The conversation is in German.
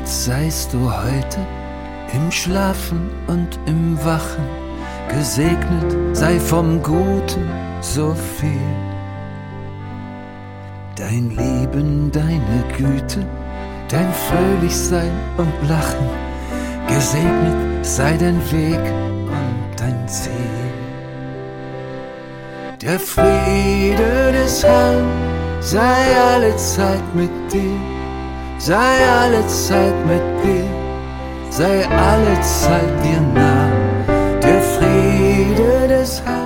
seist du heute im Schlafen und im Wachen, gesegnet sei vom Guten so viel. Dein Lieben, deine Güte, dein Fröhlichsein und Lachen, gesegnet sei dein Weg und dein Ziel. Der Friede des Herrn sei alle Zeit mit dir, sei alle Zeit mit dir, sei alle Zeit dir nah. Der Friede des Herrn